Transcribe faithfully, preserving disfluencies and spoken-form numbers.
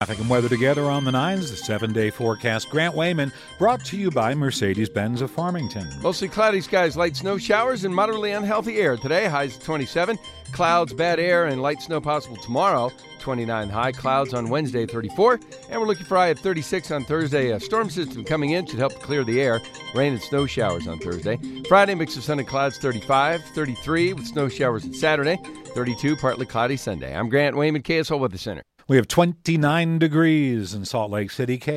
Traffic and weather together on the nines, the seven-day forecast. Grant Wayman, brought to you by Mercedes-Benz of Farmington. Mostly cloudy skies, light snow showers, and moderately unhealthy air today. Highs twenty-seven. Clouds, bad air, and light snow possible tomorrow. twenty-nine high. Clouds on Wednesday, thirty-four. And we're looking for high at thirty-six on Thursday. A storm system coming in should help clear the air. Rain and snow showers on Thursday. Friday, mix of sun and clouds, thirty-five. thirty-three with snow showers on Saturday. thirty-two, partly cloudy Sunday. I'm Grant Wayman, K S L Weather Center. We have twenty-nine degrees in Salt Lake City.